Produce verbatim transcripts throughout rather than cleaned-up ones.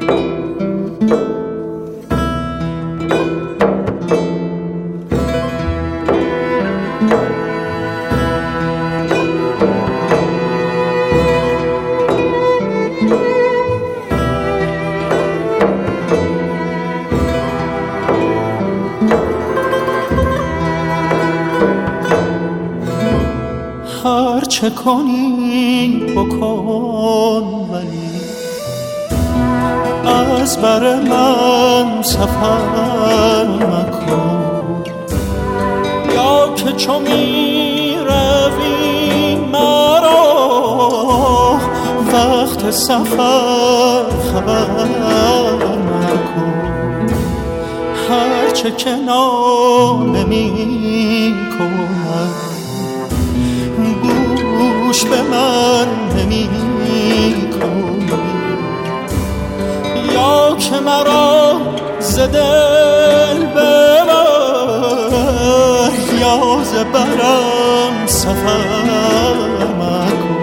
چه کنی بکن ولی از بر من سفر مکن، یا که چو می روی مرا وقت سفر خبر مکن. هرچه که ناله می کنم گوش به من نمی کنی، یا که مرا ز دل ببر یا ز برم سفر مکن.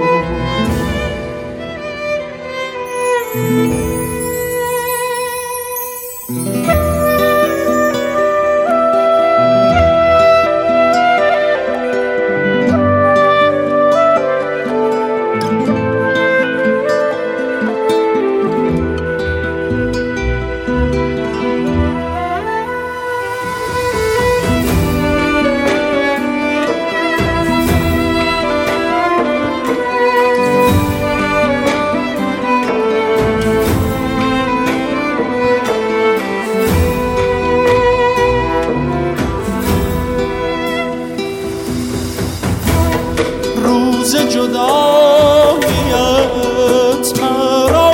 روز جداییت مرا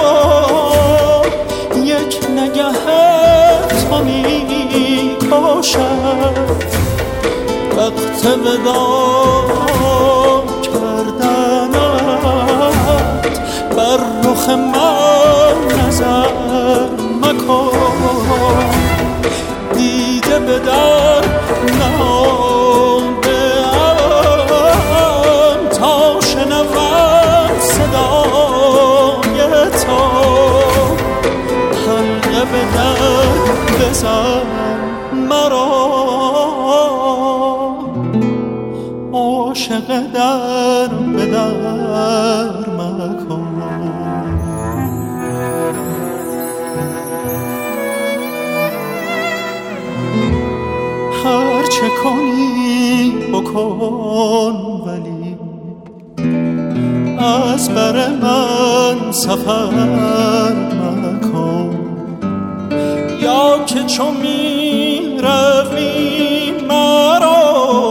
یک نگه تو می کشد، وقت وداع کردنت بر رخ من نظر مکن. دیده به در نهاده تا شنود صدای تو، حلقه به در بزن مرا عاشق در به در مکن. هر چه کنی بکن ولی از بر من سفر مکن، یا که چو می روی مرا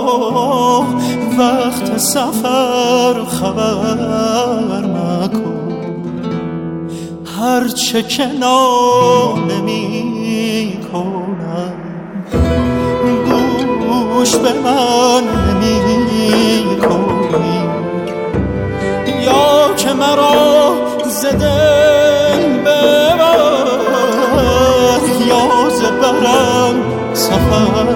وقت سفر خبر مکن. هر چه که ناله می کنم گوش به من نمی کنی، یا که مرا ز دل ببر یا ز برم سفر